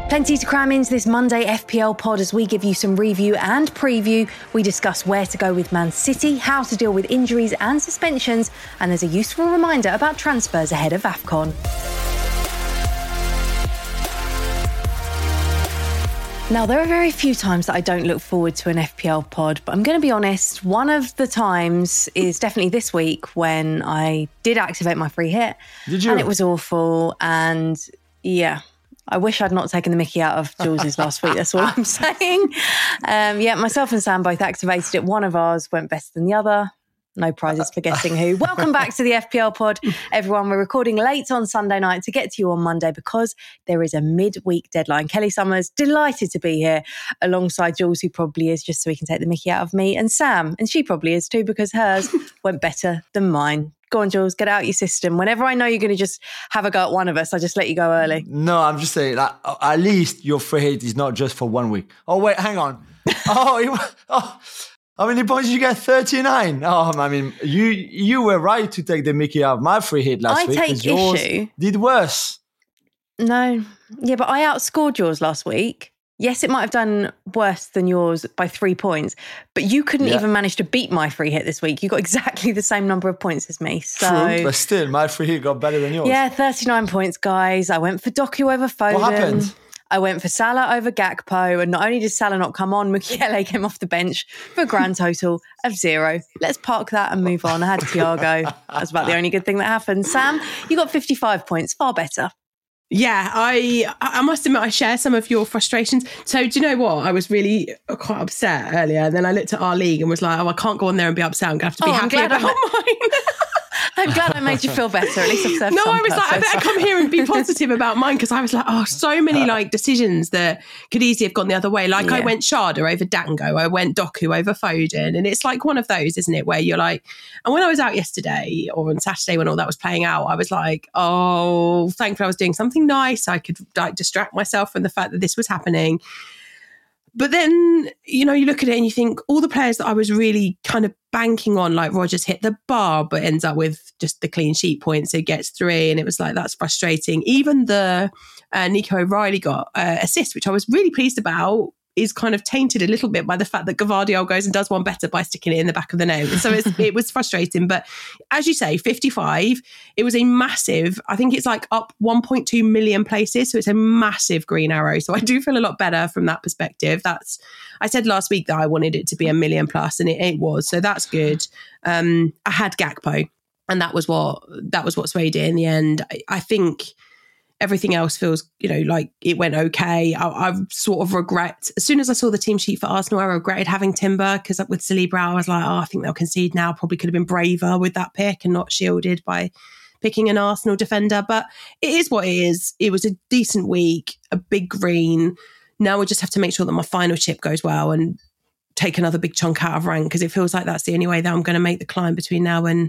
Plenty to cram into this Monday FPL pod as we give you some review and preview. We discuss where to go with Man City, how to deal with injuries and suspensions, and there's a useful reminder about transfers ahead of AFCON. Now, there are very few times that I don't look forward to an FPL pod, but I'm going to be honest, one of the times is definitely this week when I did activate my free hit. Did you? And it was awful, and yeah. I wish I'd not taken the mickey out of Jules's last week. That's all I'm saying. Myself and Sam both activated it. One of ours went better than the other. No prizes for guessing who. Welcome back to the FPL pod, everyone. We're recording late on Sunday night to get to you on Monday because there is a midweek deadline. Kelly Summers, delighted to be here alongside Jules, who probably is, just so he can take the mickey out of me, and Sam, and she probably is too because hers went better than mine. Go on, Jules, get out your system. Whenever I know you're going to just have a go at one of us, I just let you go early. No, I'm just saying, like, at least your free hit is not just for 1 week. Oh, wait, hang on. How many points did you get? 39. I mean, you were right to take the mickey out of my free hit last week. I take issue. Did worse. No. Yeah, but I outscored yours last week. Yes, it might have done worse than yours by 3 points, but you couldn't even manage to beat my free hit this week. You got exactly the same number of points as me. So, true, but still, my free hit got better than yours. Yeah, 39 points, guys. I went for Doku over Foden. What happened? I went for Salah over Gakpo, and not only did Salah not come on, Mukiele came off the bench for a grand total of 0. Let's park that and move on. I had Thiago. That's about the only good thing that happened. Sam, you got 55 points, far better. Yeah, I must admit I share some of your frustrations. So do you know what? I was really quite upset earlier. And then I looked at our league and was like, I can't go on there and be upset. I'm going to have to be happy about mine. I'm glad I made you feel better. At least I've served No, some I was purpose. like, I better come here and be positive about mine because I was like, so many decisions that could easily have gone the other way. I went Sharda over Dango. I went Doku over Foden. And it's like one of those, isn't it? Where you're like, and when I was out yesterday or on Saturday when all that was playing out, I was like, thankfully I was doing something nice. I could distract myself from the fact that this was happening. But then, you look at it and you think all the players that I was really kind of banking on, like Rodgers hit the bar, but ends up with just the clean sheet points. So he gets 3. And it was like, that's frustrating. Even the Nico O'Reilly got assist, which I was really pleased about, is kind of tainted a little bit by the fact that Gvardiol goes and does one better by sticking it in the back of the net. So it was frustrating. But as you say, 55, it was a massive, I think it's like up 1.2 million places. So it's a massive green arrow. So I do feel a lot better from that perspective. I said last week that I wanted it to be 1 million plus, and it was. So that's good. I had Gakpo, and that was what swayed it in the end. I think everything else feels, like it went okay. I sort of regret, as soon as I saw the team sheet for Arsenal, I regretted having Timber because with Saliba, I was like, I think they'll concede now. Probably could have been braver with that pick and not shielded by picking an Arsenal defender. But it is what it is. It was a decent week, a big green. Now we just have to make sure that my final chip goes well and take another big chunk out of rank because it feels like that's the only way that I'm going to make the climb between now and,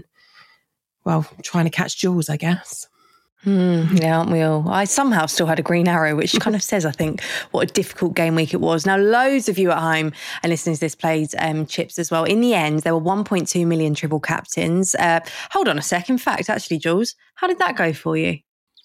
trying to catch Jules, I guess. Yeah, aren't we all? I somehow still had a green arrow, which kind of says, I think, what a difficult game week it was. Now, loads of you at home and listening to this played chips as well. In the end, there were 1.2 million triple captains. Hold on a sec. In fact, actually, Jules, how did that go for you?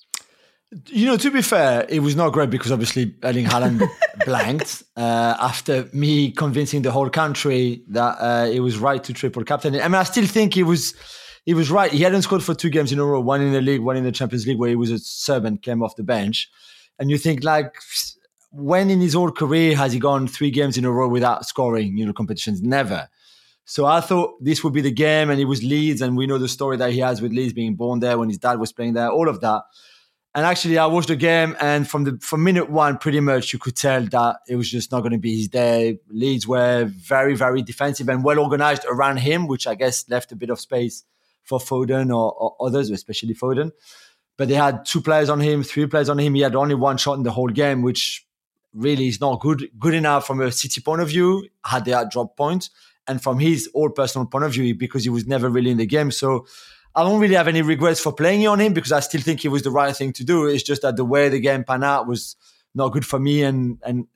To be fair, it was not great because obviously Erling Haaland blanked after me convincing the whole country that it was right to triple captain. I mean, I still think he was right. He hadn't scored for 2 games in a row, one in the league, one in the Champions League, where he was a sub and came off the bench. And you think, when in his whole career has he gone 3 games in a row without scoring, competitions? Never. So I thought this would be the game, and it was Leeds, and we know the story that he has with Leeds being born there when his dad was playing there, all of that. And actually, I watched the game, and from minute 1, pretty much you could tell that it was just not going to be his day. Leeds were very, very defensive and well organized around him, which I guess left a bit of space for Foden or others, especially Foden. But they had 2 players on him, 3 players on him. He had only 1 shot in the whole game, which really is not good enough from a City point of view, had they had drop points. And from his own personal point of view, because he was never really in the game. So I don't really have any regrets for playing on him because I still think it was the right thing to do. It's just that the way the game panned out was not good for me, and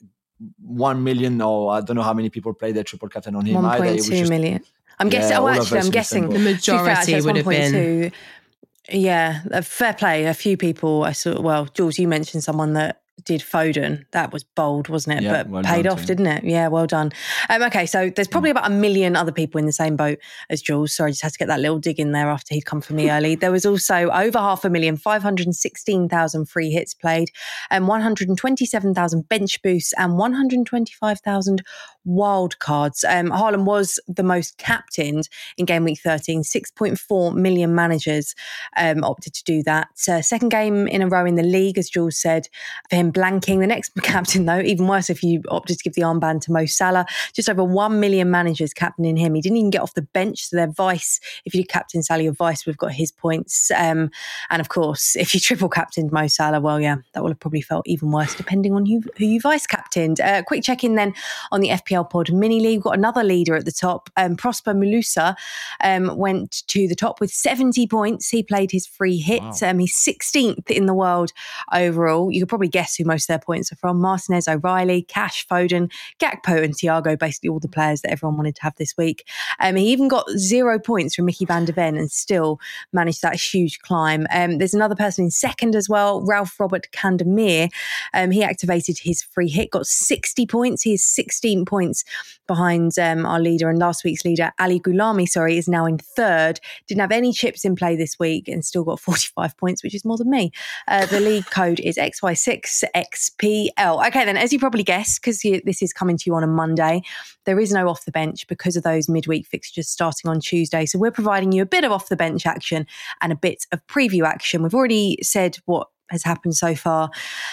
1 million, or I don't know how many people played their triple captain on him 1.2 million. I'm guessing. I'm guessing the majority would have been. Yeah, fair play. A few people I saw. Well, Jules, you mentioned someone that did Foden. That was bold, wasn't it? Yeah, but well paid done off, to him. didn't it? Yeah, well done. Okay, so there's probably about 1 million other people in the same boat as Jules. Sorry, I just had to get that little dig in there after he'd come for me early. There was also over 500,000, 516,000 free hits played, and 127,000 bench boosts and 125,000 wild cards. Haaland was the most captained in game week 13. 6.4 million managers opted to do that. Second game in a row in the league, as Jules said, for him blanking. The next captain, though, even worse if you opted to give the armband to Mo Salah. Just over 1 million managers captaining him. He didn't even get off the bench, so their vice, if you did captain Salah, your vice would have got his points. And of course, if you triple captained Mo Salah, well, yeah, that would have probably felt even worse depending on who you vice captained. Quick check-in then on the FPL Pod Mini League. We've got another leader at the top. Prosper Malusa went to the top with 70 points. He played his free hit. Wow. He's 16th in the world overall. You could probably guess who most of their points are from. Martinez, O'Reilly, Cash, Foden, Gakpo and Thiago, basically all the players that everyone wanted to have this week. He even got 0 points from Mickey van der Ven and still managed that huge climb. There's another person in second as well, Ralph Robert Candemir. He activated his free hit, got 60 points. He is 16 points behind our leader, and last week's leader, Ali Goulami, is now in third. Didn't have any chips in play this week and still got 45 points, which is more than me. The league code is XY6XPL. Okay, then, as you probably guessed, because this is coming to you on a Monday, there is no off the bench because of those midweek fixtures starting on Tuesday. So we're providing you a bit of off the bench action and a bit of preview action. We've already said what has happened so far.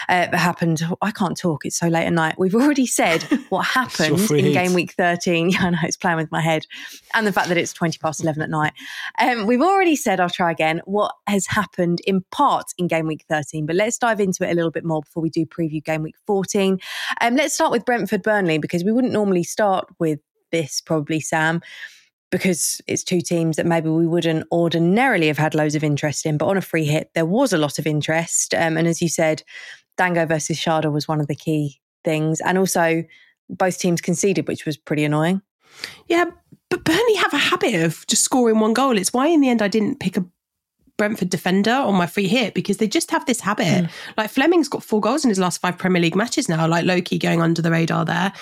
I can't talk, it's so late at night. We've already said what happened in game week 13. Yeah, I know, it's playing with my head. And the fact that it's 20 past 11 at night. We've already said, I'll try again, what has happened in part in game week 13. But let's dive into it a little bit more before we do preview game week 14. Let's start with Brentford-Burnley, because we wouldn't normally start with this probably, Sam, because it's two teams that maybe we wouldn't ordinarily have had loads of interest in. But on a free hit, there was a lot of interest. And as you said, Dango versus Sharda was one of the key things. And also, both teams conceded, which was pretty annoying. Yeah, but Burnley have a habit of just scoring one goal. It's why in the end I didn't pick a Brentford defender on my free hit, because they just have this habit. Like Fleming's got 4 goals in his last 5 Premier League matches now, like low-key going under the radar there.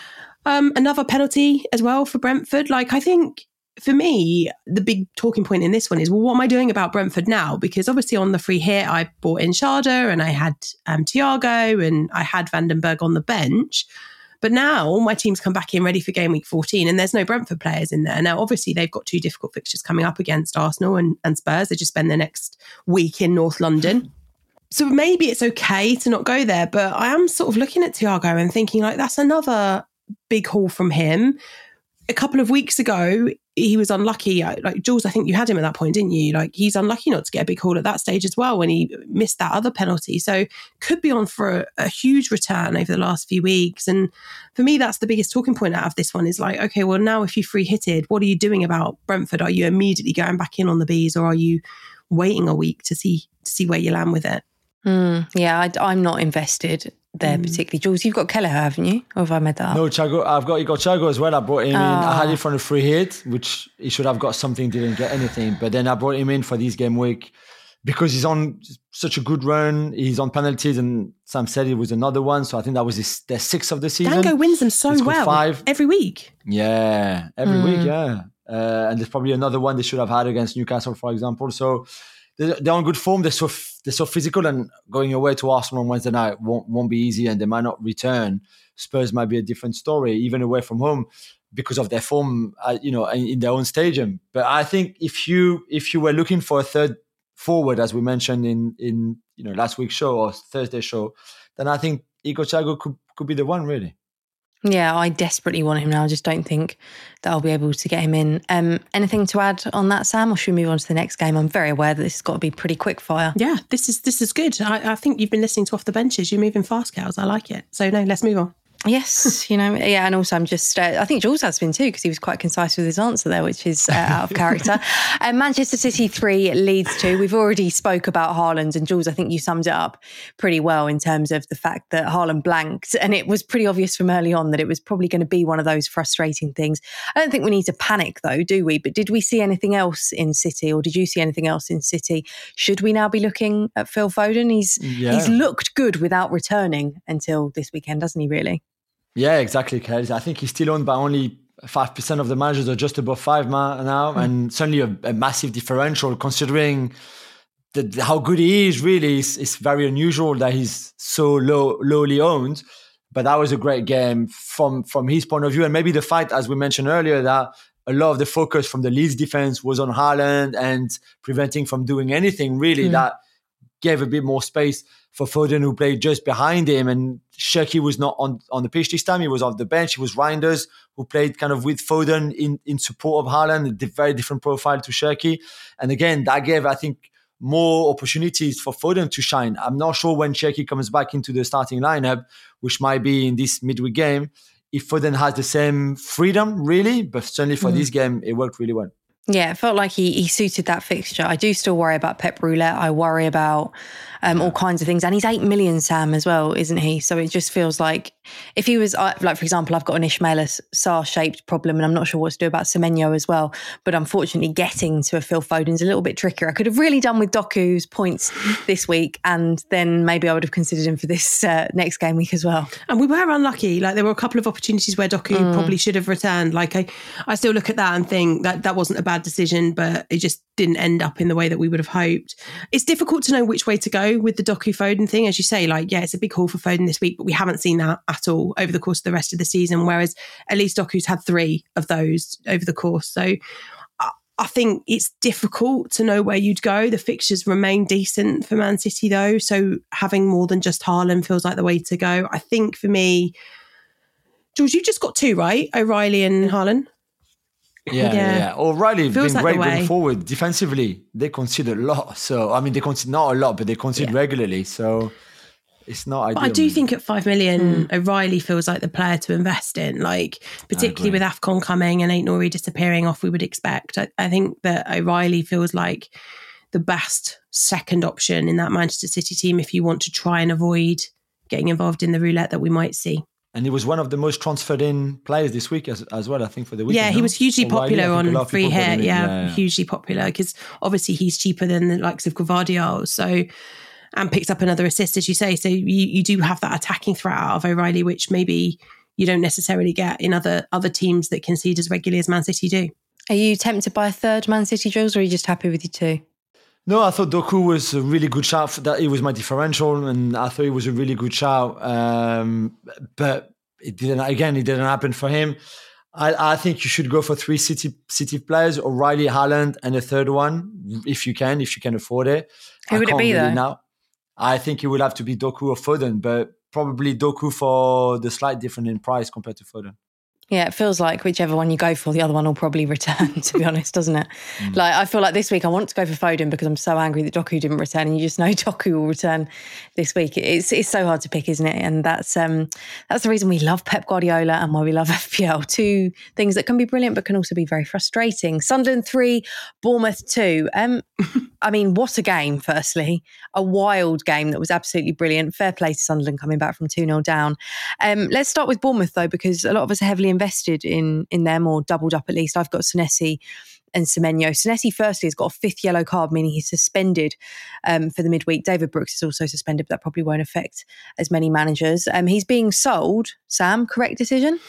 Another penalty as well for Brentford. Like, I think for me, the big talking point in this one is, well, what am I doing about Brentford now? Because obviously on the free hit, I brought in Sharda and I had Thiago and I had Vandenberg on the bench. But now my team's come back in ready for game week 14 and there's no Brentford players in there. Now, obviously, they've got 2 difficult fixtures coming up against Arsenal and Spurs. They just spend the next week in North London. So maybe it's okay to not go there. But I am sort of looking at Thiago and thinking, like, that's another big haul from him. A couple of weeks ago, he was unlucky. Like, Jules, I think you had him at that point, didn't you? Like, he's unlucky not to get a big haul at that stage as well when he missed that other penalty. So could be on for a huge return over the last few weeks. And for me, that's the biggest talking point out of this one is like, okay, well, now if you free hitted, what are you doing about Brentford? Are you immediately going back in on the bees, or are you waiting a week to see where you land with it? Yeah, I'm not invested there particularly. Jules, you've got Kelleher, haven't you? Or have I made that up? No, Thiago. You got Thiago as well. I brought him in. I had it from a free hit, which he should have got something, didn't get anything. But then I brought him in for this game week because he's on such a good run. He's on penalties, and Sam said it was another one. So I think that was their 6th of the season. Dango wins them so well 5 every week. Yeah, every week, yeah. And there's probably another one they should have had against Newcastle, for example. So they're on good form. They're so physical, and going away to Arsenal on Wednesday night won't be easy, and they might not return. Spurs might be a different story, even away from home, because of their form, in their own stadium. But I think if you were looking for a third forward, as we mentioned in last week's show or Thursday show, then I think Igor Thiago could be the one, really. Yeah, I desperately want him now. I just don't think that I'll be able to get him in. Anything to add on that, Sam, or should we move on to the next game? I'm very aware that this has got to be pretty quick fire. Yeah, this is good. I think you've been listening to Off the Benches. You're moving fast, Cows. I like it. So no, let's move on. Yes, and also I'm just, I think Jules has been too, because he was quite concise with his answer there, which is out of character. Manchester City 3, Leeds 2. We've already spoke about Haaland, and Jules, I think you summed it up pretty well in terms of the fact that Haaland blanked, and it was pretty obvious from early on that it was probably going to be one of those frustrating things. I don't think we need to panic though, do we? But did we see anything else in City, or did you see anything else in City? Should we now be looking at Phil Foden? He's looked good without returning until this weekend, doesn't he, really? Yeah, exactly, Kels. I think he's still owned by only 5% of the managers, or just above 5 now, and certainly a massive differential considering how good he is. Really, it's very unusual that he's so lowly owned. But that was a great game from his point of view, and maybe the fact, as we mentioned earlier, that a lot of the focus from the Leeds defense was on Haaland and preventing from doing anything really. That gave a bit more space for Foden, who played just behind him. And Cherki was not on the pitch this time. He was off the bench. It was Reinders who played kind of with Foden in support of Haaland, a very different profile to Cherki. And again, that gave, I think, more opportunities for Foden to shine. I'm not sure when Cherki comes back into the starting lineup, which might be in this midweek game, if Foden has the same freedom, really. But certainly for this game, it worked really well. Yeah, it felt like he suited that fixture. I do still worry about Pep Roulette. I worry about all kinds of things. And he's 8 million, Sam, as well, isn't he? So it just feels like if he was, like, for example, I've got an Ismaila Sarr-shaped problem, and I'm not sure what to do about Semenyo as well. But unfortunately, getting to a Phil Foden's a little bit trickier. I could have really done with Doku's points this week, and then maybe I would have considered him for this next game week as well. And we were unlucky. Like, there were a couple of opportunities where Doku probably should have returned. Like, I still look at that and think that wasn't a bad decision, but it just didn't end up in the way that we would have hoped. It's difficult to know which way to go with the Doku Foden thing. As you say, like, yeah, it's a big haul for Foden this week, but we haven't seen that at all over the course of the rest of the season, whereas at least Doku's had 3 of those over the course. So I think it's difficult to know where you'd go. The fixtures remain decent for Man City though, so having more than just Haaland feels like the way to go. I think for me, George, you just got 2, right? O'Reilly and Haaland. Yeah. O'Reilly has been like great going forward. Defensively, they concede a lot. So, I mean, they concede not a lot, but they concede regularly. So, it's not ideal. But I do think at 5 million, O'Reilly feels like the player to invest in. Like, particularly with AFCON coming and Aït-Nouri disappearing off, we would expect. I think that O'Reilly feels like the best second option in that Manchester City team if you want to try and avoid getting involved in the roulette that we might see. And he was one of the most transferred in players this week as well, I think, for the weekend. Yeah, he was hugely popular on free hit. Yeah, hugely popular, because obviously he's cheaper than the likes of Gvardiol. So, and picked up another assist, as you say. So you do have that attacking threat out of O'Reilly, which maybe you don't necessarily get in other teams that concede as regularly as Man City do. Are you tempted by a third Man City, Jules, or are you just happy with your 2? No, I thought Doku was a really good shout. That it was my differential, and I thought it was a really good shout. But it didn't happen for him. I think you should go for 3 City players: O'Reilly, Haaland, and a third one if you can afford it. Who would it be though? Now, I think it would have to be Doku or Foden, but probably Doku for the slight difference in price compared to Foden. Yeah, it feels like whichever one you go for, the other one will probably return, to be honest, doesn't it? Like, I feel like this week I want to go for Foden because I'm so angry that Doku didn't return, and you just know Doku will return this week. It's so hard to pick, isn't it? And that's the reason we love Pep Guardiola and why we love FPL. 2 things that can be brilliant but can also be very frustrating. Sunderland 3, Bournemouth 2. I mean, what a game, firstly. A wild game that was absolutely brilliant. Fair play to Sunderland coming back from 2-0 down. Let's start with Bournemouth, though, because a lot of us are heavily invested in them, or doubled up at least. I've got Senesi and Semenyo. Senesi, firstly, has got a 5th yellow card, meaning he's suspended for the midweek. David Brooks is also suspended, but that probably won't affect as many managers. He's being sold. Sam, correct decision?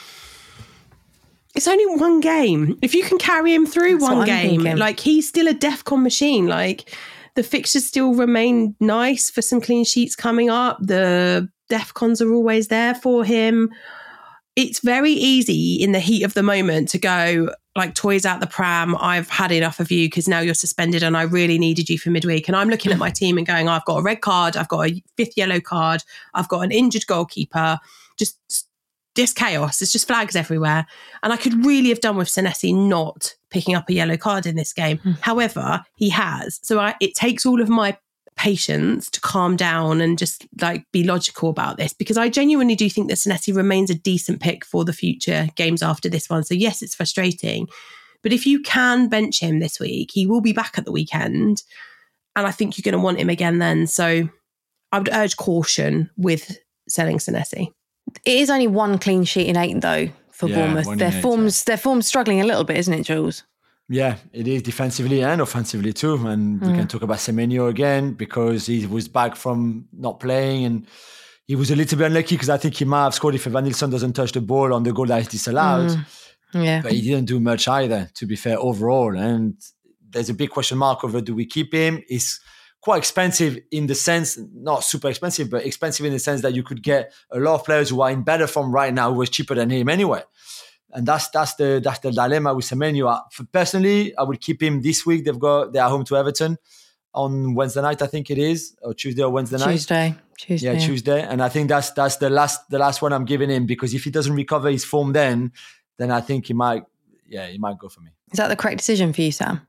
It's only 1 game. If you can carry him through one game, like, he's still a DEFCON machine. Like, the fixtures still remain nice for some clean sheets coming up. The DEFCONs are always there for him. It's very easy in the heat of the moment to go, like, toys out the pram. I've had enough of you because now you're suspended and I really needed you for midweek. And I'm looking at my team and going, I've got a red card. I've got a 5th yellow card. I've got an injured goalkeeper. Just chaos. It's just flags everywhere. And I could really have done with Senesi not picking up a yellow card in this game. However, he has. So it takes all of my patience to calm down and just like be logical about this, because I genuinely do think that Senesi remains a decent pick for the future games after this one. So yes, it's frustrating, but if you can bench him this week, he will be back at the weekend, and I think you're going to want him again then. So I would urge caution with selling Senesi. It is only one clean sheet in 8 though for Bournemouth. Their form's struggling a little bit, isn't it, Jules? Yeah, it is defensively and offensively too. And we can talk about Semenyo again, because he was back from not playing, and he was a little bit unlucky because I think he might have scored if Van Nilsson doesn't touch the ball on the goal that is disallowed. Yeah. But he didn't do much either, to be fair, overall. And there's a big question mark over, do we keep him? He's quite expensive in the sense, not super expensive, but expensive in the sense that you could get a lot of players who are in better form right now who was cheaper than him anyway. And that's the dilemma with Semenyo. Personally, I would keep him this week. They are home to Everton on Wednesday night, I think it is, or Tuesday or Wednesday night. Tuesday. Yeah, Tuesday. And I think that's the last one I'm giving him, because if he doesn't recover his form then I think he might go for me. Is that the correct decision for you, Sam?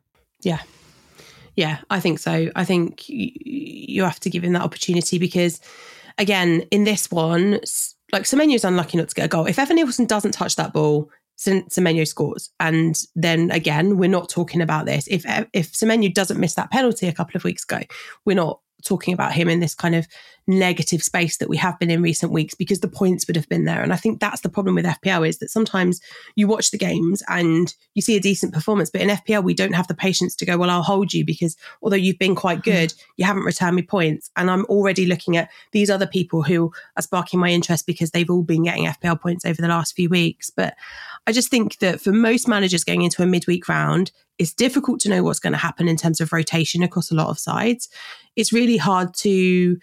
Yeah, I think so. I think you have to give him that opportunity, because again, in this one, like Semenyo's unlucky not to get a goal. If Evan Nilsson doesn't touch that ball, Semenyo scores. And then again, we're not talking about this. If Semenyo doesn't miss that penalty a couple of weeks ago, we're not talking about him in this kind of negative space that we have been in recent weeks, because the points would have been there. And I think that's the problem with FPL, is that sometimes you watch the games and you see a decent performance, but in FPL we don't have the patience to go, well, I'll hold you, because although you've been quite good, you haven't returned me points. And I'm already looking at these other people who are sparking my interest because they've all been getting FPL points over the last few weeks. But I just think that for most managers going into a midweek round, it's difficult to know what's going to happen in terms of rotation across a lot of sides. It's really hard to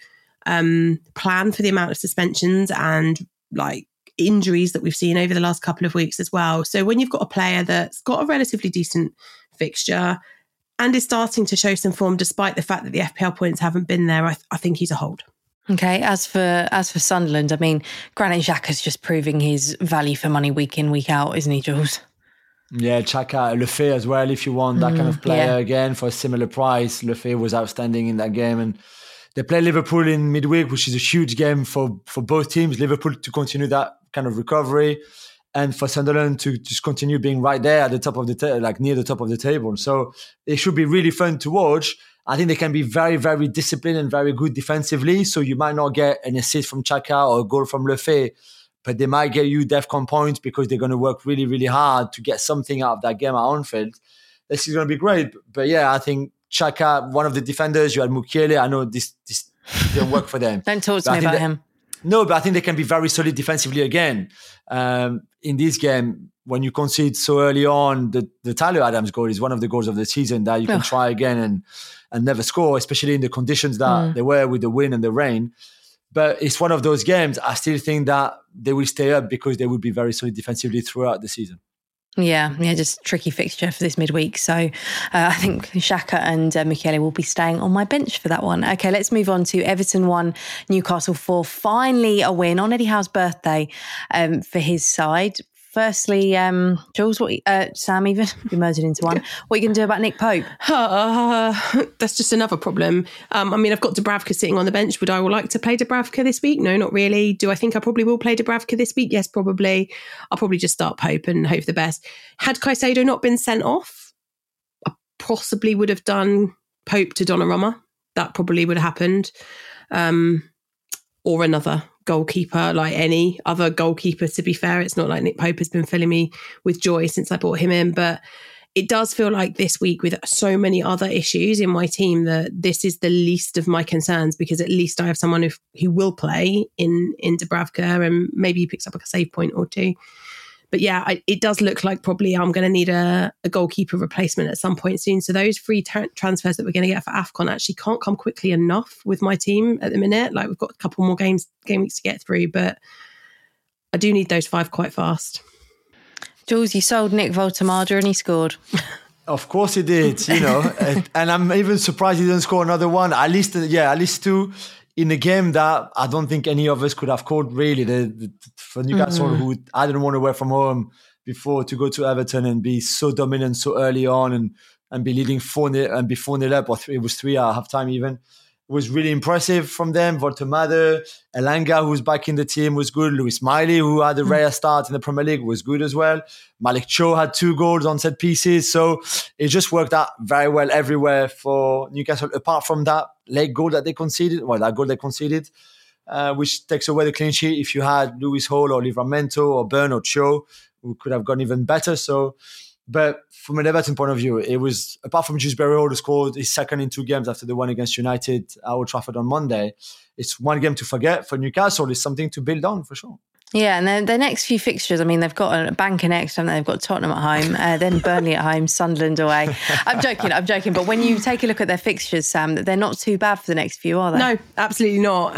plan for the amount of suspensions and like injuries that we've seen over the last couple of weeks as well. So when you've got a player that's got a relatively decent fixture and is starting to show some form despite the fact that the FPL points haven't been there, I think he's a hold. Okay, as for Sunderland, I mean, Granit Xhaka's just proving his value for money week in, week out, isn't he, Jules? Yeah, Xhaka, Lefebvre as well, if you want that kind of player again for a similar price. Lefebvre was outstanding in that game. And they play Liverpool in midweek, which is a huge game for both teams. Liverpool to continue that kind of recovery, and for Sunderland to just continue being right there at the top of the like near the top of the table. So it should be really fun to watch. I think they can be very, very disciplined and very good defensively. So you might not get an assist from Xhaka or a goal from Lefebvre, but they might get you DEFCON points because they're going to work really, really hard to get something out of that game at Anfield. This is going to be great. But yeah, I think Xhaka, one of the defenders, you had Mukiele. I know this didn't work for them. Don't talk to me about him. No, but I think they can be very solid defensively again. In this game, when you concede so early on, the Tyler Adams goal is one of the goals of the season that you can try again and never score, especially in the conditions that they were with the wind and the rain. But it's one of those games. I still think that they will stay up because they will be very solid defensively throughout the season. Yeah, just tricky fixture for this midweek. So I think Xhaka and Mukiele will be staying on my bench for that one. Okay, let's move on to Everton 1, Newcastle 4. Finally a win on Eddie Howe's birthday for his side. Firstly, Jules, Sam even, we merged it into one. What are you going to do about Nick Pope? That's just another problem. I mean, I've got Dubravka sitting on the bench. Would I like to play Dubravka this week? No, not really. Do I think I probably will play Dubravka this week? Yes, probably. I'll probably just start Pope and hope for the best. Had Caicedo not been sent off, I possibly would have done Pope to Donnarumma. That probably would have happened. Or another goalkeeper, like any other goalkeeper, to be fair. It's not like Nick Pope has been filling me with joy since I brought him in, but it does feel like this week with so many other issues in my team that this is the least of my concerns, because at least I have someone who will play in Dubravka, and maybe he picks up a save point or two. But yeah, it does look like probably I'm going to need a goalkeeper replacement at some point soon. So those free transfers that we're going to get for AFCON actually can't come quickly enough with my team at the minute. Like, we've got a couple more game weeks to get through, but I do need those 5 quite fast. Jules, you sold Nick Voltemada and he scored. Of course he did, and I'm even surprised he didn't score another one. At least 2 in a game that I don't think any of us could have called, really. For Newcastle, who I didn't want to away from home before, to go to Everton and be so dominant so early on and be leading 4-0 and be 4-0 up, or it was 3 at half time even. was really impressive from them. Voltemade, Elanga, who's back in the team, was good. Lewis Miley, who had a rare start in the Premier League, was good as well. Malik Cho had 2 goals on set pieces. So it just worked out very well everywhere for Newcastle, apart from that late goal that they conceded, which takes away the clean sheet. If you had Lewis Hall or Livramento or Burn or Cho, who could have gone even better. But from an Everton point of view, it was, apart from Dewsbury Hall, who scored his second in 2 games after the one against United at Old Trafford on Monday, it's one game to forget. For Newcastle, it's something to build on for sure. Yeah, and then their next few fixtures, I mean, they've got a banker next, and they've got Tottenham at home, then Burnley at home, Sunderland away. I'm joking. But when you take a look at their fixtures, Sam, they're not too bad for the next few, are they? No, absolutely not.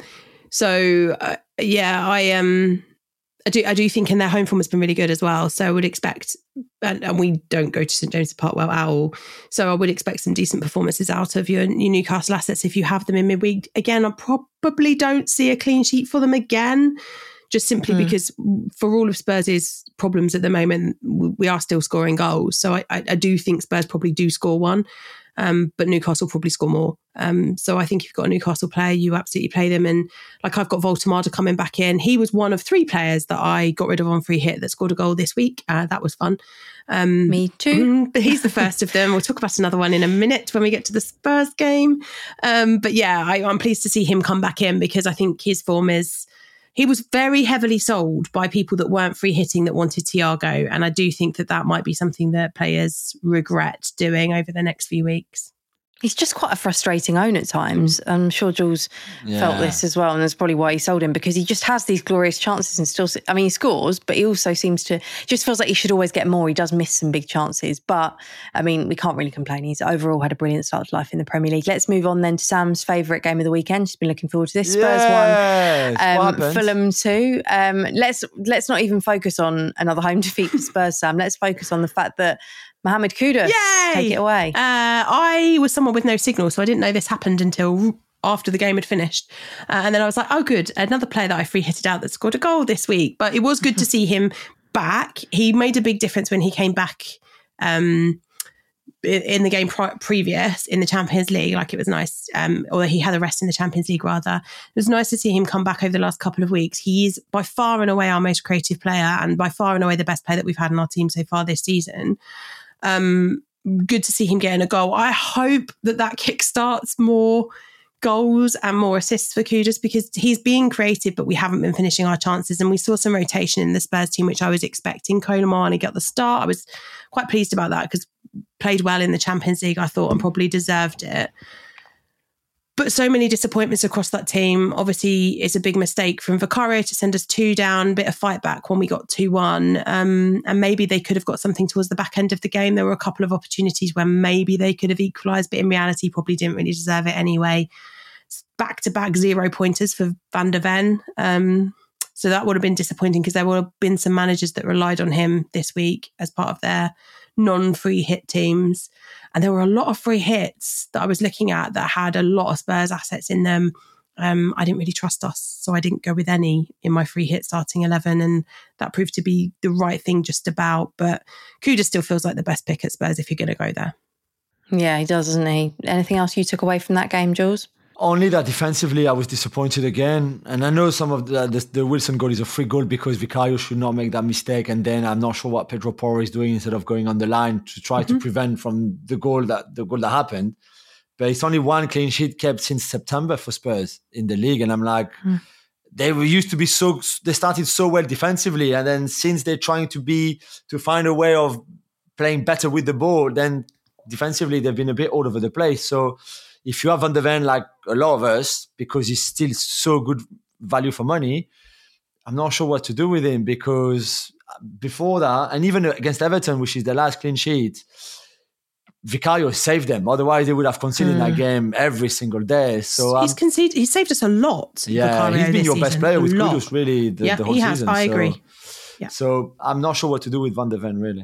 I do think in their home form has been really good as well. So I would expect, and we don't go to St James's Park well at all. So I would expect some decent performances out of your Newcastle assets if you have them in midweek. Again, I probably don't see a clean sheet for them again, just simply because for all of Spurs' problems at the moment, we are still scoring goals. So I do think Spurs probably do score one. But Newcastle probably score more. So I think if you've got a Newcastle player, you absolutely play them. And like I've got Voltemade coming back in. He was one of 3 players that I got rid of on free hit that scored a goal this week. That was fun. Me too. But he's the first of them. We'll talk about another one in a minute when we get to the Spurs game. But yeah, I'm pleased to see him come back in because I think his form is... He was very heavily sold by people that weren't free hitting that wanted Thiago. And I do think that might be something that players regret doing over the next few weeks. He's just quite a frustrating own at times. I'm sure Jules felt this as well, and that's probably why he sold him, because he just has these glorious chances and still, I mean, he scores, but he also seems to, just feels like he should always get more. He does miss some big chances, but I mean, we can't really complain. He's overall had a brilliant start to life in the Premier League. Let's move on then to Sam's favourite game of the weekend. She's been looking forward to this. Spurs 1, Fulham 2. Let's not even focus on another home defeat for Spurs, Sam. Let's focus on the fact that Mohamed Kudus, take it away. I was someone with no signal, so I didn't know this happened until after the game had finished. And then I was like, oh, good, another player that I free hitted out that scored a goal this week. But it was good to see him back. He made a big difference when he came back in the game previous in the Champions League. Like, it was nice, or he had a rest in the Champions League rather. It was nice to see him come back over the last couple of weeks. He is by far and away our most creative player, and by far and away the best player that we've had in our team so far this season. Good to see him getting a goal. I hope that kickstarts more goals and more assists for Kudus, because he's being creative, but we haven't been finishing our chances. And we saw some rotation in the Spurs team, which I was expecting. Koulibaly got the start. I was quite pleased about that because played well in the Champions League, I thought, and probably deserved it. But so many disappointments across that team. Obviously, it's a big mistake from Vicario to send us 2 down, bit of fight back when we got 2-1. And maybe they could have got something towards the back end of the game. There were a couple of opportunities where maybe they could have equalised, but in reality, probably didn't really deserve it anyway. Back-to-back 0 pointers for Van der Ven. So that would have been disappointing because there would have been some managers that relied on him this week as part of their non-free hit teams. And there were a lot of free hits that I was looking at that had a lot of Spurs assets in them. I didn't really trust us, so I didn't go with any in my free hit starting 11, and that proved to be the right thing just about. But Kudus still feels like the best pick at Spurs if you're going to go there. Yeah, he does, doesn't he? Anything else you took away from that game, Jules? Only that defensively, I was disappointed again. And I know some of the Wilson goal is a free goal because Vicario should not make that mistake. And then I'm not sure what Pedro Porro is doing instead of going on the line to try to prevent from the goal that happened. But it's only 1 clean sheet kept since September for Spurs in the league. And I'm like, they started so well defensively. And then since they're trying to find a way of playing better with the ball, then defensively, they've been a bit all over the place. So if you have Van der Ven, like a lot of us, because he's still so good value for money, I'm not sure what to do with him, because before that, and even against Everton, which is the last clean sheet, Vicario saved them. Otherwise, they would have conceded that game every single day. So he saved us a lot. Yeah, Vicario he's been your best player with Kudus, really, the whole he has. season. I agree. Yeah. So I'm not sure what to do with Van der Ven, really.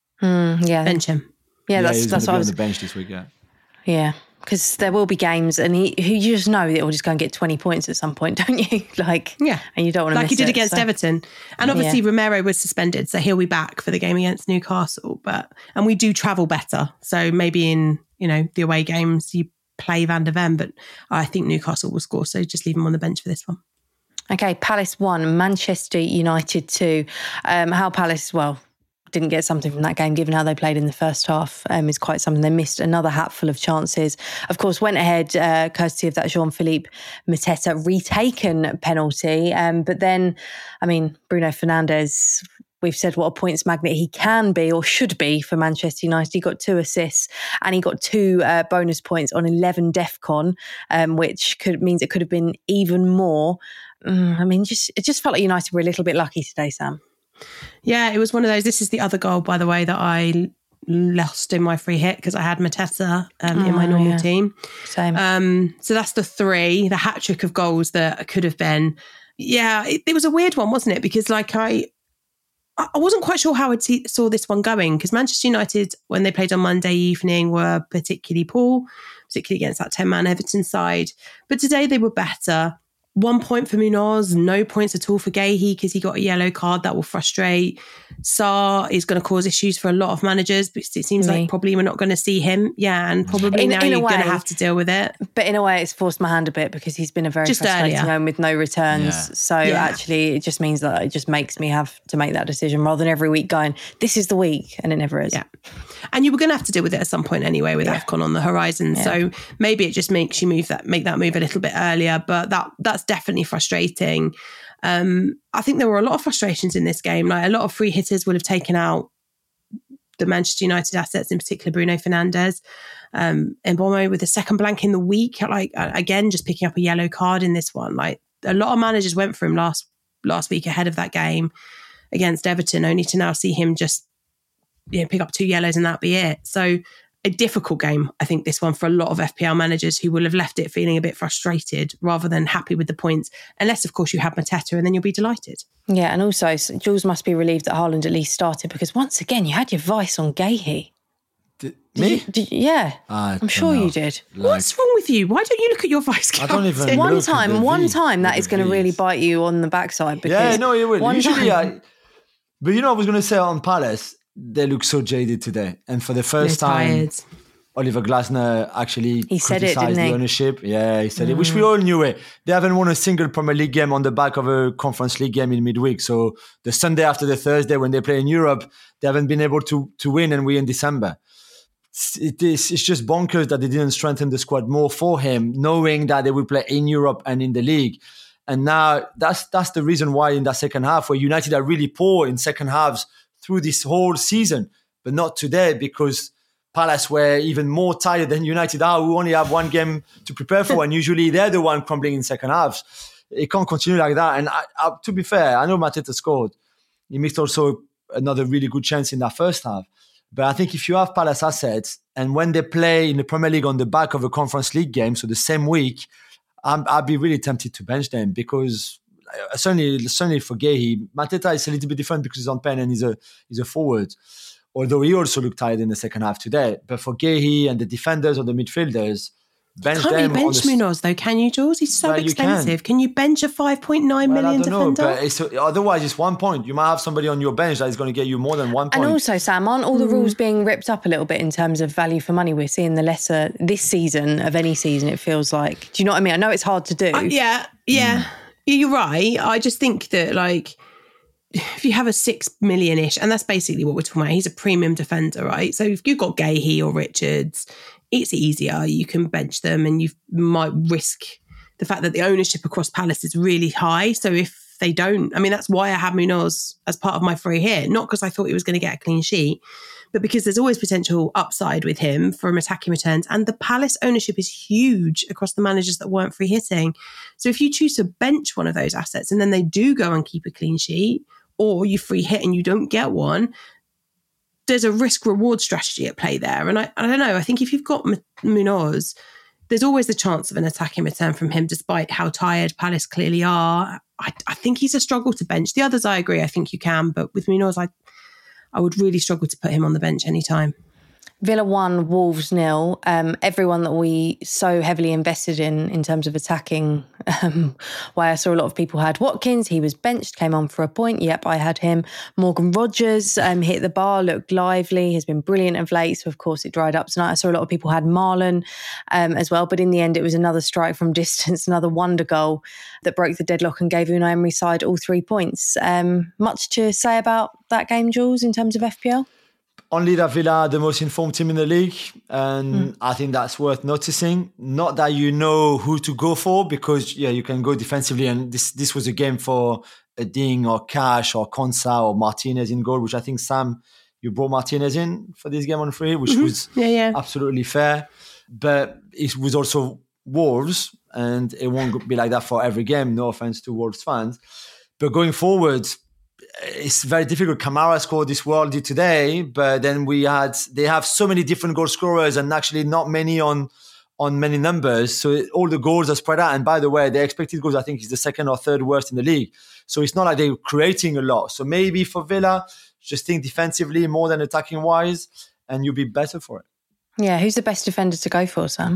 Bench him. Yeah, that's what I was on the bench this week. Yeah, because there will be games, and you just know that he'll just go and get 20 points at some point, don't you? And you don't want to miss it. Like he did against Everton. And obviously Romero was suspended, so he'll be back for the game against Newcastle. And we do travel better, so maybe in the away games you play Van de Ven, but I think Newcastle will score, so just leave him on the bench for this one. Okay, Palace 1, Manchester United 2. How Palace, didn't get something from that game, given how they played in the first half, is quite something. They missed another hatful of chances. Of course, went ahead courtesy of that Jean-Philippe Mateta retaken penalty. But then, Bruno Fernandes, we've said what a points magnet he can be or should be for Manchester United. He got 2 assists and he got 2 bonus points on 11 DEFCON, which means it could have been even more. It just felt like United were a little bit lucky today, Sam. Yeah, it was one of those. This is the other goal, by the way, that I lost in my free hit because I had Mateta in my normal team. Same. So that's the 3, the hat trick of goals that could have been. Yeah, it was a weird one, wasn't it? Because I wasn't quite sure how I saw this one going, because Manchester United, when they played on Monday evening, were particularly poor, particularly against that 10-man Everton side. But today they were better. 1 point for Munoz, no points at all for Guéhi because he got a yellow card. That will frustrate. Sarr is going to cause issues for a lot of managers, but it seems like probably we're not going to see him. Yeah, and probably now you're going to have to deal with it. But in a way, it's forced my hand a bit because he's been a very frustrating home with no returns. Yeah. So actually, it just means that it just makes me have to make that decision rather than every week going, this is the week, and it never is. Yeah. And you were going to have to deal with it at some point anyway with AFCON on the horizon. Yeah. So maybe it just makes you make that move a little bit earlier, but that's definitely frustrating. I think there were a lot of frustrations in this game. Like, a lot of free hitters would have taken out the Manchester United assets, in particular Bruno Fernandes. Mbeumo with a second blank in the week, again, just picking up a yellow card in this one. Like, a lot of managers went for him last week ahead of that game against Everton, only to now see him just pick up 2 yellows and that be it. So a difficult game, I think, this one, for a lot of FPL managers who will have left it feeling a bit frustrated rather than happy with the points, unless, of course, you have Mateta, and then you'll be delighted. Yeah, and also, Jules must be relieved that Haaland at least started, because once again, you had your vice on Guéhi. Me? Yeah, I'm sure you did. What's wrong with you? Why don't you look at your vice captain? I don't even one time that is going to really bite you on the backside. Because it will. Usually, but I was going to say on Palace, they look so jaded today. And for the first time, Oliver Glasner actually criticized the ownership. Yeah, he said it, which we all knew it. They haven't won a single Premier League game on the back of a Conference League game in midweek. So the Sunday after the Thursday when they play in Europe, they haven't been able to win, and we're in December. It's just bonkers that they didn't strengthen the squad more for him, knowing that they would play in Europe and in the league. And now that's the reason why in that second half, where United are really poor in second halves through this whole season, but not today, because Palace were even more tired than United are, who only have one game to prepare for, and usually they're the one crumbling in second halves. It can't continue like that. And to be fair, I know Mateta scored. He missed also another really good chance in that first half. But I think if you have Palace assets, and when they play in the Premier League on the back of a Conference League game, so the same week, I'd be really tempted to bench them, because certainly for Guéhi, Mateta is a little bit different because he's on pen and he's a forward. Although he also looked tired in the second half today. But for Guéhi and the defenders or the midfielders, bench them. Can't you bench Munoz though, can you, Jules? He's so expensive. Can you bench a 5.9 million defender? But otherwise it's 1 point. You might have somebody on your bench that is going to get you more than 1 point. And also, Sam, aren't all the rules being ripped up a little bit in terms of value for money? We're seeing the lesser this season of any season, it feels like. Do you know what I mean? I know it's hard to do. Yeah. You're right. I just think that, like, if you have a 6 million-ish, and that's basically what we're talking about, he's a premium defender, right? So if you've got Guéhi or Richards, it's easier. You can bench them, and you might risk the fact that the ownership across Palace is really high. So if they don't, that's why I have Munoz as part of my free hit, not because I thought he was going to get a clean sheet, but because there's always potential upside with him from attacking returns. And the Palace ownership is huge across the managers that weren't free hitting. So if you choose to bench one of those assets and then they do go and keep a clean sheet, or you free hit and you don't get one, there's a risk reward strategy at play there. And I don't know, I think if you've got Munoz, there's always the chance of an attacking return from him, despite how tired Palace clearly are. I think he's a struggle to bench. The others, I agree, I think you can, but with Munoz, I would really struggle to put him on the bench anytime. Villa 1, Wolves 0. Everyone that we so heavily invested in terms of attacking, why I saw a lot of people had Watkins. He was benched, came on for a point. Yep, I had him. Morgan Rogers hit the bar, looked lively, has been brilliant of late. So, of course, it dried up tonight. I saw a lot of people had Marlon as well. But in the end, it was another strike from distance, another wonder goal that broke the deadlock and gave Unai Emery's side all 3 points. Much to say about that game, Jules, in terms of FPL? Only that Villa are the most informed team in the league, and I think that's worth noticing. Not that you know who to go for, because you can go defensively, and this was a game for a Ding or Cash or Konsa or Martinez in goal, which I think, Sam, you brought Martinez in for this game on free, which was absolutely fair. But it was also Wolves, and it won't be like that for every game. No offense to Wolves fans, but going forward, it's very difficult. Kamara scored this worldie today, but then they have so many different goal scorers and actually not many on many numbers. So all the goals are spread out. And by the way, their expected goals, I think, is the second or third worst in the league. So it's not like they're creating a lot. So maybe for Villa, just think defensively more than attacking wise, and you'll be better for it. Yeah. Who's the best defender to go for, Sam?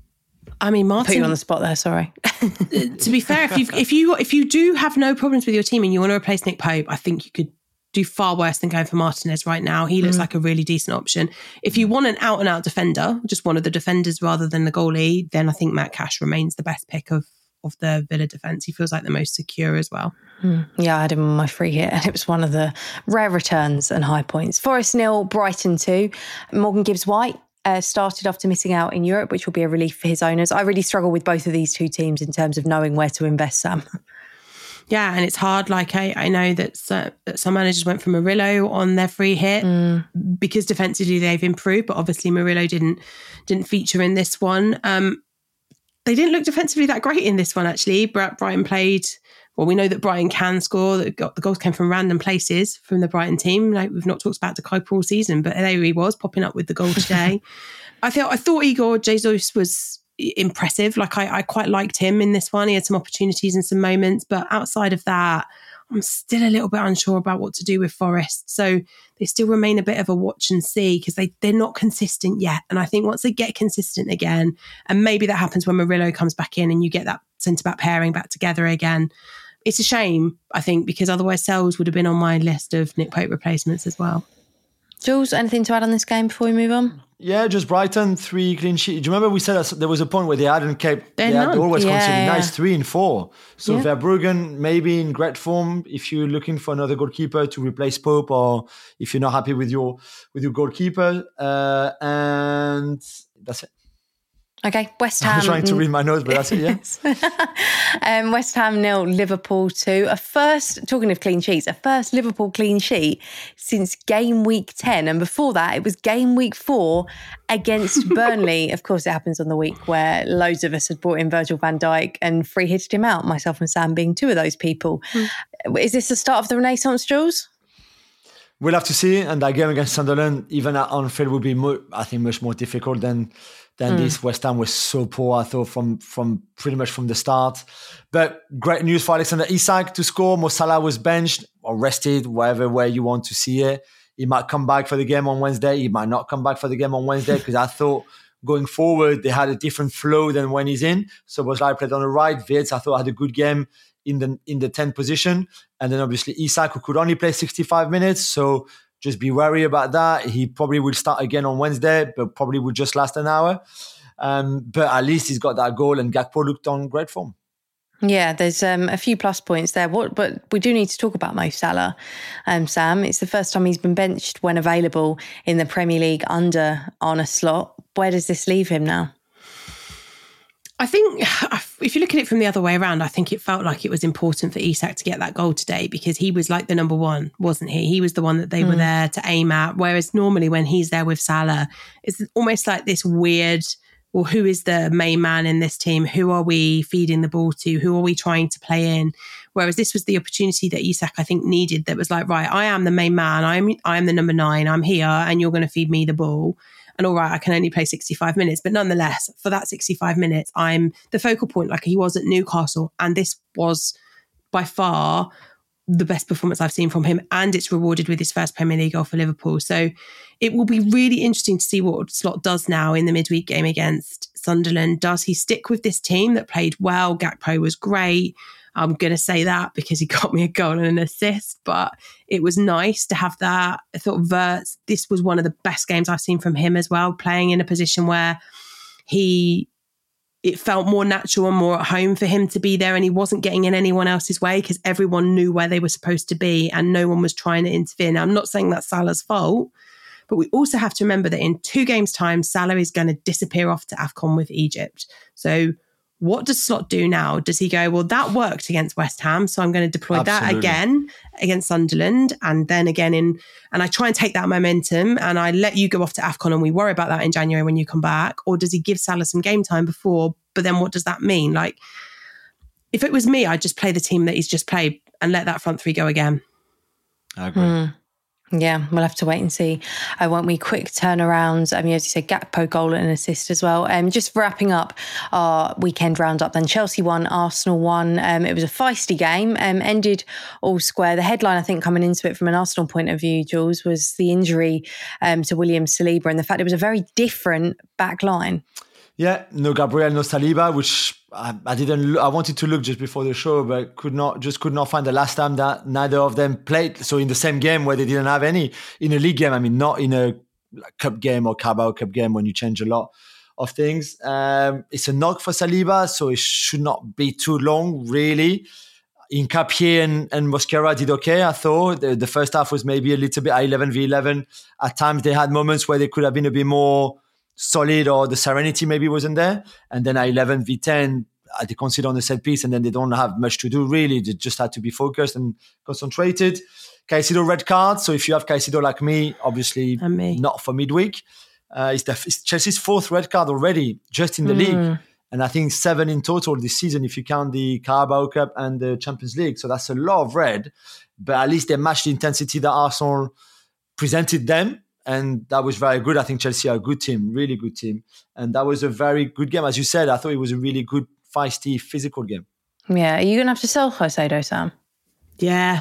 I mean, Martin. Put you on the spot there. Sorry. To be fair, if you do have no problems with your team and you want to replace Nick Pope, I think you could do far worse than going for Martinez right now. He looks like a really decent option. If you want an out and out defender, just one of the defenders rather than the goalie, then I think Matt Cash remains the best pick of the Villa defence. He feels like the most secure as well. Yeah, I had him on my free hit, and it was one of the rare returns and high points. Forest 0, Brighton 2. Morgan Gibbs-White started after missing out in Europe, which will be a relief for his owners. I really struggle with both of these two teams in terms of knowing where to invest, Sam. Yeah, and it's hard. Like I know that some managers went for Murillo on their free hit because defensively they've improved, but obviously Murillo didn't feature in this one. They didn't look defensively that great in this one, actually. Brighton played... Well, we know that Brighton can score. The goals came from random places from the Brighton team. Like, we've not talked about Decay all season, but there he was, popping up with the goal today. I thought Igor Jesus was impressive. Like, I quite liked him in this one. He had some opportunities and some moments, but outside of that, I'm still a little bit unsure about what to do with Forest. So they still remain a bit of a watch and see, because they're not consistent yet. And I think once they get consistent again, and maybe that happens when Murillo comes back in and you get that centre-back pairing back together again, it's a shame, I think, because otherwise Sells would have been on my list of Nick Pope replacements as well. Jules, anything to add on this game before we move on? Yeah, just Brighton, 3 clean sheets. Do you remember we said there was a point where they hadn't kept... They always conceded nice 3 and 4. So Verbruggen, maybe in great form, if you're looking for another goalkeeper to replace Pope, or if you're not happy with your goalkeeper. And that's it. Okay, West Ham. I'm trying to read my notes, but that's it, yeah. West Ham 0, Liverpool 2. Talking of clean sheets, a first Liverpool clean sheet since game week 10. And before that, it was game week 4 against Burnley. Of course, it happens on the week where loads of us had brought in Virgil van Dijk and free hitted him out, myself and Sam being 2 of those people. Is this the start of the Renaissance, Jules? We'll have to see. And that game against Sunderland, even at Anfield, would be, I think, much more difficult than this. West Ham was so poor, I thought, from pretty much from the start. But great news for Alexander Isak to score. Mo Salah was benched or rested, whatever way you want to see it. He might come back for the game on Wednesday. He might not come back for the game on Wednesday, because I thought going forward they had a different flow than when he's in. So Boslai played on the right. Wirtz, I thought, had a good game in the 10th position. And then obviously Isak, who could only play 65 minutes. So just be wary about that. He probably will start again on Wednesday, but probably will just last an hour. But at least he's got that goal, and Gakpo looked on great form. Yeah, there's a few plus points there. But we do need to talk about Mo Salah, Sam. It's the first time he's been benched when available in the Premier League under Arne Slot. Where does this leave him now? I think if you look at it from the other way around, I think it felt like it was important for Isak to get that goal today, because he was like the number one, wasn't he? He was the one that they were there to aim at. Whereas normally when he's there with Salah, it's almost like this weird, well, who is the main man in this team? Who are we feeding the ball to? Who are we trying to play in? Whereas this was the opportunity that Isak, I think, needed, that was like, right, I am the main man. I am the number 9. I'm here, and you're going to feed me the ball. And all right, I can only play 65 minutes. But nonetheless, for that 65 minutes, I'm the focal point, like he was at Newcastle. And this was by far the best performance I've seen from him, and it's rewarded with his first Premier League goal for Liverpool. So it will be really interesting to see what Slot does now in the midweek game against Sunderland. Does he stick with this team that played well? Gakpo was great. I'm going to say that because he got me a goal and an assist, but it was nice to have that. I thought Wirtz, this was one of the best games I've seen from him as well, playing in a position where it felt more natural and more at home for him to be there, and he wasn't getting in anyone else's way because everyone knew where they were supposed to be and no one was trying to interfere. Now, I'm not saying that's Salah's fault, but we also have to remember that in 2 games' time, Salah is going to disappear off to AFCON with Egypt. So what does Slot do now? Does he go, well, that worked against West Ham, so I'm going to deploy that again against Sunderland, and then again and I try and take that momentum and I let you go off to AFCON and we worry about that in January when you come back? Or does he give Salah some game time before? But then what does that mean? Like, if it was me, I'd just play the team that he's just played and let that front three go again. I agree. Yeah, we'll have to wait and see. Won't we? Quick turnarounds. As you said, Gakpo goal and an assist as well. Just wrapping up our weekend roundup then. Chelsea won, Arsenal won. It was a feisty game, ended all square. The headline, I think, coming into it from an Arsenal point of view, Jules, was the injury to William Saliba and the fact it was a very different back line. Yeah, no Gabriel, no Saliba, which I didn't. I wanted to look just before the show, but could not find the last time that neither of them played. So in the same game where they didn't have any in a league game. I mean, not in a cup game or Carabao Cup game when you change a lot of things. It's a knock for Saliba, so it should not be too long, really. In Capier and Mosquera did okay, I thought. The first half was maybe a little bit 11v11. At times they had moments where they could have been a bit more solid, or the serenity maybe wasn't there. And then at 11v10, they concede on the set piece and then they don't have much to do really. They just had to be focused and concentrated. Caicedo red card. So if you have Caicedo like me, obviously not for midweek. It's Chelsea's 4th red card already, just in the league. And I think 7 in total this season if you count the Carabao Cup and the Champions League. So that's a lot of red. But at least they matched the intensity that Arsenal presented them. And that was very good. I think Chelsea are a good team, really good team. And that was a very good game. As you said, I thought it was a really good, feisty, physical game. Yeah. Are you going to have to sell Caicedo, Sam? Yeah.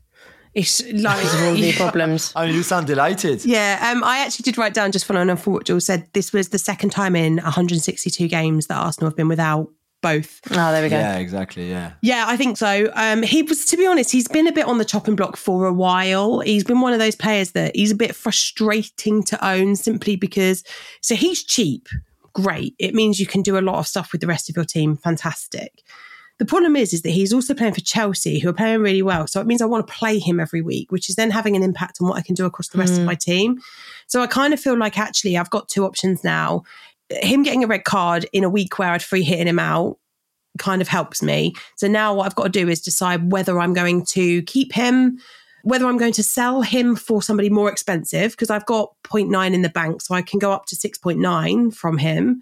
It's like all the problems. I mean, you sound delighted. Yeah. I actually did write down, just following on from what Jules said, this was the second time in 162 games that Arsenal have been without both. Oh, there we go. Yeah, exactly. Yeah. Yeah, I think so. He was, to be honest, he's been a bit on the chopping block for a while. He's been one of those players that he's a bit frustrating to own simply because, so he's cheap. Great. It means you can do a lot of stuff with the rest of your team. Fantastic. The problem is that he's also playing for Chelsea, who are playing really well. So it means I want to play him every week, which is then having an impact on what I can do across the rest of my team. So I kind of feel like actually I've got 2 options now. Him getting a red card in a week where I'd free hitting him out kind of helps me. So now what I've got to do is decide whether I'm going to keep him, whether I'm going to sell him for somebody more expensive, because I've got 0.9 in the bank, so I can go up to 6.9 from him,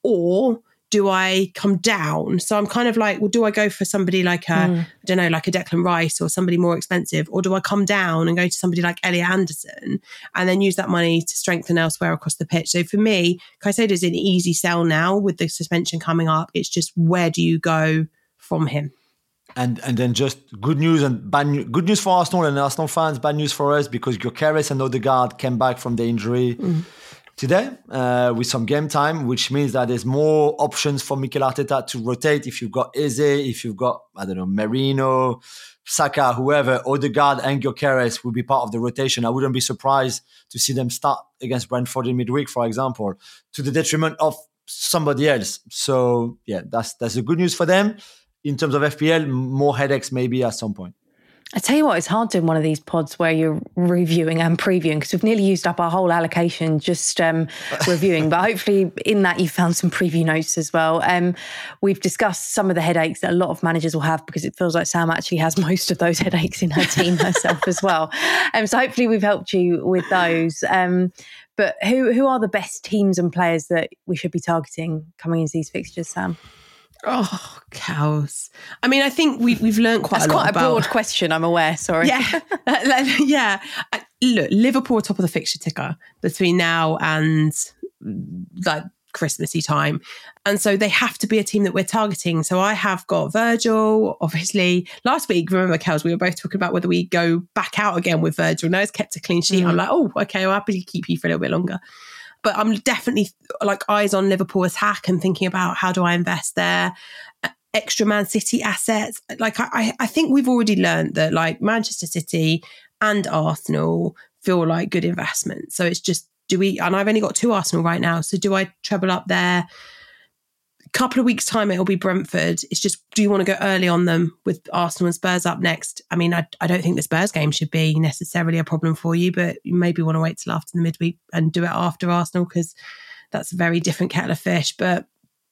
or do I come down? So I'm kind of like, well, do I go for somebody like I don't know, like a Declan Rice or somebody more expensive? Or do I come down and go to somebody like Elliot Anderson and then use that money to strengthen elsewhere across the pitch? So for me, Caicedo is an easy sell now with the suspension coming up. It's just, where do you go from him? And then just good news and bad news. Good news for Arsenal and Arsenal fans, bad news for us because Gyökeres and Odegaard came back from the injury today with some game time, which means that there's more options for Mikel Arteta to rotate. If you've got Eze, if you've got, I don't know, Merino, Saka, whoever, Odegaard and Gyökeres will be part of the rotation. I wouldn't be surprised to see them start against Brentford in midweek, for example, to the detriment of somebody else. So yeah, that's the good news for them. In terms of FPL, more headaches maybe at some point. I tell you what, it's hard doing one of these pods where you're reviewing and previewing because we've nearly used up our whole allocation just reviewing. But hopefully in that you found some preview notes as well. We've discussed some of the headaches that a lot of managers will have because it feels like Sam actually has most of those headaches in her team herself as well. So hopefully we've helped you with those. But who are the best teams and players that we should be targeting coming into these fixtures, Sam? Oh, cows. I mean, I think we've learned quite a lot. That's quite a broad question, I'm aware, sorry. Yeah. Yeah. Look, Liverpool top of the fixture ticker between now and like Christmassy time. And so they have to be a team that we're targeting. So I have got Virgil, obviously. Last week, remember, Kels, we were both talking about whether we go back out again with Virgil. Now he's kept a clean sheet. I'm like, oh, okay, I'll happily keep you for a little bit longer. But I'm definitely like eyes on Liverpool attack and thinking about how do I invest there. Extra Man City assets. Like I think we've already learned that like Manchester City and Arsenal feel like good investments. So it's just, and I've only got 2 Arsenal right now. So do I treble up there? A couple of weeks time, it'll be Brentford. It's just, do you want to go early on them with Arsenal and Spurs up next? I mean, I don't think the Spurs game should be necessarily a problem for you, but you maybe want to wait till after the midweek and do it after Arsenal because that's a very different kettle of fish. But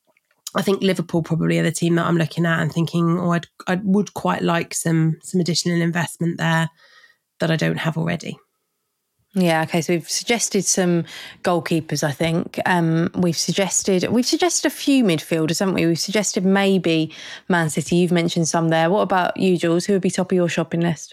I think Liverpool probably are the team that I'm looking at and thinking, I would quite like some additional investment there that I don't have already. Yeah, okay, so we've suggested some goalkeepers, I think. We've suggested a few midfielders, haven't we? We've suggested maybe Man City. You've mentioned some there. What about you, Jules? Who would be top of your shopping list?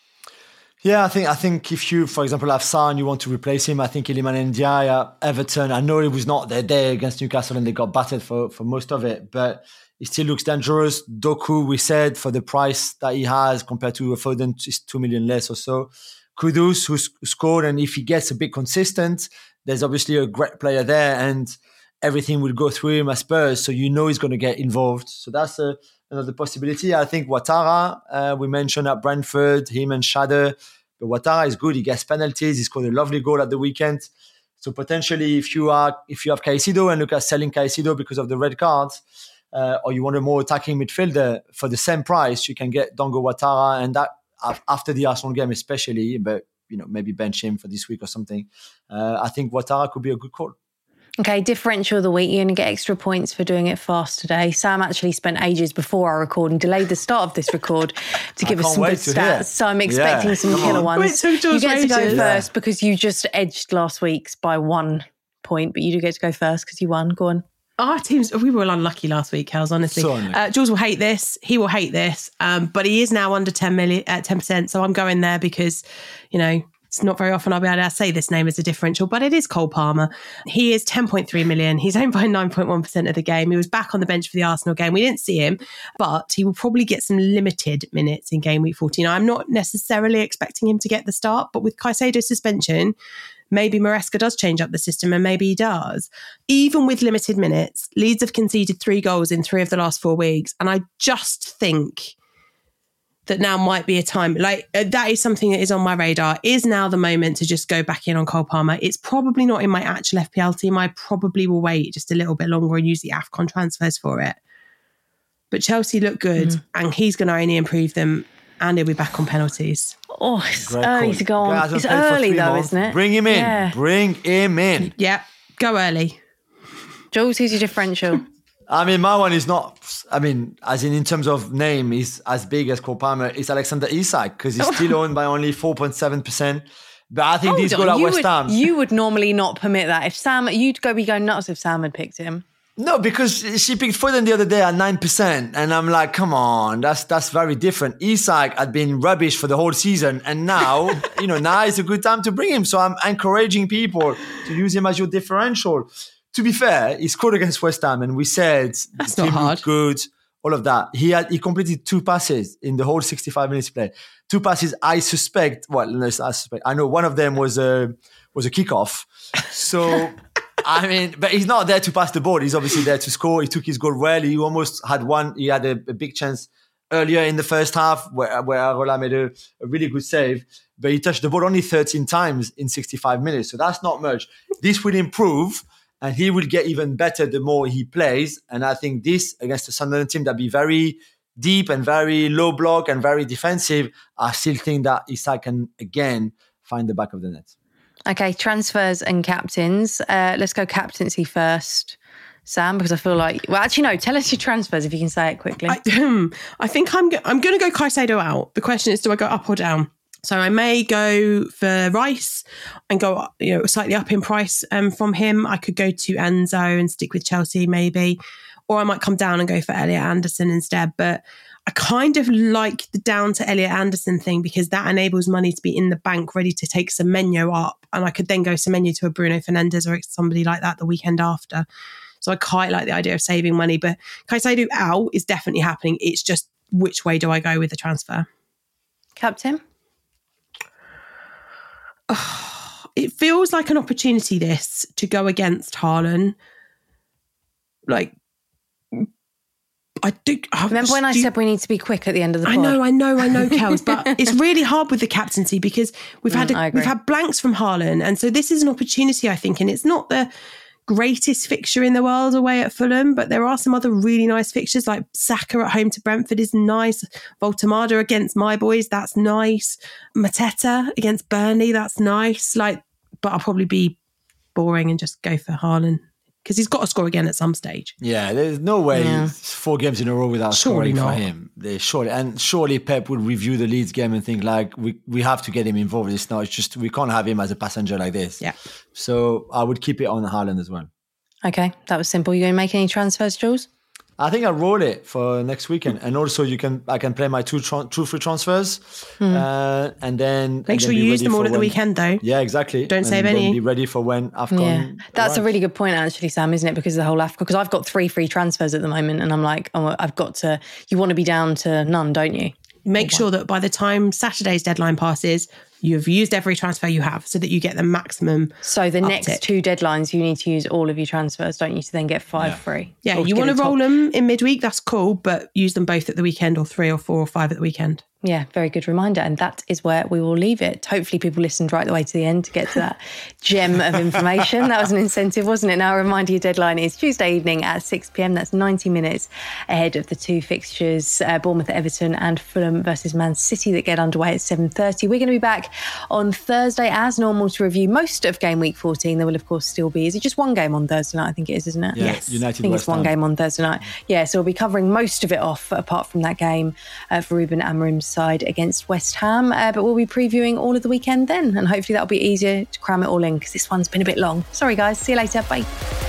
Yeah, I think if you, for example, have Sarr and you want to replace him, I think Iliman Ndiaye, Everton, I know it was not their day against Newcastle and they got battered for most of it, but it still looks dangerous. Doku, we said, for the price that he has compared to Foden, is 2 million less or so. Kudus, who scored, and if he gets a bit consistent, there's obviously a great player there and everything will go through him as Spurs, so you know he's going to get involved. So that's another possibility. I think Ouattara, we mentioned at Brentford, him and Shader, but Ouattara is good. He gets penalties. He scored a lovely goal at the weekend. So potentially, if you have Caicedo and look at selling Caicedo because of the red cards, or you want a more attacking midfielder for the same price, you can get Dango Ouattara, and that after the Arsenal game especially, but maybe bench him for this week or something. I think Ouattara could be a good call. Okay, differential of the week. You're going to get extra points for doing it fast today. Sam actually spent ages before our record and delayed the start of this record to give us some good stats. So I'm expecting some killer ones. You get to go first because you just edged last week's by 1 point, but you do get to go first because you won. Go on. Our teams, we were unlucky last week, Kels, honestly. Jules will hate this. He will hate this. But he is now under 10%. So I'm going there because, it's not very often I'll be able to say this name as a differential, but it is Cole Palmer. He is 10.3 million. He's owned by 9.1% of the game. He was back on the bench for the Arsenal game. We didn't see him, but he will probably get some limited minutes in game week 14. I'm not necessarily expecting him to get the start, but with Caicedo's suspension, maybe Maresca does change up the system and maybe he does. Even with limited minutes, Leeds have conceded 3 goals in 3 of the last 4 weeks. And I just think that now might be a time, that is something that is on my radar. Is now the moment to just go back in on Cole Palmer? It's probably not in my actual FPL team. I probably will wait just a little bit longer and use the AFCON transfers for it. But Chelsea look good and he's going to only improve them and he'll be back on penalties. Oh, it's early to go on. It's early though, isn't it? Bring him in. Yeah. Bring him in. Yeah, go early. Jules, who's your differential? I mean, my one is not, as in terms of name, is as big as Cole Palmer. It's Alexander Isak because he's still owned by only 4.7%. But I think these goals at West Ham. You would normally not permit that. If Sam, you'd be going nuts if Sam had picked him. No, because she picked Foden the other day at 9%. And I'm like, come on, that's very different. Isak had been rubbish for the whole season. And now, now is a good time to bring him. So I'm encouraging people to use him as your differential. To be fair, he scored against West Ham, and we said that's not hard. Good, all of that. He completed 2 passes in the whole 65 minutes play. 2 passes. I know one of them was a kickoff. So but he's not there to pass the ball. He's obviously there to score. He took his goal well. He almost had one. He had a big chance earlier in the first half where Arola made a really good save. But he touched the ball only 13 times in 65 minutes. So that's not much. This will improve. And he will get even better the more he plays. And I think this, against the Sunderland team that be very deep and very low block and very defensive, I still think that Isak can, again, find the back of the net. Okay, transfers and captains. Let's go captaincy first, Sam, because I feel like... Well, actually, no, tell us your transfers if you can say it quickly. I think I'm going to go Caicedo out. The question is, do I go up or down? So I may go for Rice and go, slightly up in price from him. I could go to Enzo and stick with Chelsea maybe, or I might come down and go for Elliot Anderson instead. But I kind of like the down to Elliot Anderson thing because that enables money to be in the bank ready to take Semenyo up. And I could then go Semenyo to a Bruno Fernandes or somebody like that the weekend after. So I quite like the idea of saving money. But Caicedo out is definitely happening. It's just which way do I go with the transfer? Captain? It feels like an opportunity, this, to go against Haaland. Like, I do. Remember when I said we need to be quick at the end of the pod? I know, Kels, but it's really hard with the captaincy because we've had blanks from Haaland, and so this is an opportunity, I think, and it's not the greatest fixture in the world away at Fulham, but there are some other really nice fixtures, like Saka at home to Brentford is nice, Voltemada against my boys, that's nice, Mateta against Burnley, that's nice. Like, but I'll probably be boring and just go for Haaland because he's got to score again at some stage. Yeah, there's no way 4 games in a row without scoring for him. Surely Pep would review the Leeds game and think like we have to get him involved. It's just we can't have him as a passenger like this. Yeah. So I would keep it on Haaland as well. Okay, that was simple. You going to make any transfers, Jules? I think I'll roll it for next weekend, and also I can play my two free transfers, and then make sure you use them all at the weekend, though. Yeah, exactly. Don't save any. Be ready for when AFCON. Yeah, that's a really good point, actually, Sam, isn't it? Because of the whole AFCON. Because I've got 3 free transfers at the moment, and I'm like, oh, I've got to. You want to be down to none, don't you? Make sure that by the time Saturday's deadline passes, you've used every transfer you have so that you get the maximum. So the next 2 deadlines, you need to use all of your transfers, don't you, to then get 5 free? Yeah, you want to roll them in midweek, that's cool, but use them both at the weekend, or 3 or 4 or 5 at the weekend. Yeah, very good reminder. And that is where we will leave it. Hopefully people listened right the way to the end to get to that gem of information. That was an incentive, wasn't it? Now, a reminder, your deadline is Tuesday evening at 6 p.m. That's 90 minutes ahead of the 2 fixtures, Bournemouth, Everton and Fulham versus Man City, that get underway at 7:30. We're going to be back on Thursday as normal to review most of game week 14. There will, of course, still be, is it just one game on Thursday night? I think it is, isn't it? Yeah, yes. United I think West it's one Ham. game on Thursday night. Yeah, so we'll be covering most of it off apart from that game for Ruben Amorim's side against West Ham, but we'll be previewing all of the weekend then, and hopefully that'll be easier to cram it all in because this one's been a bit long. Sorry guys, see you later, bye.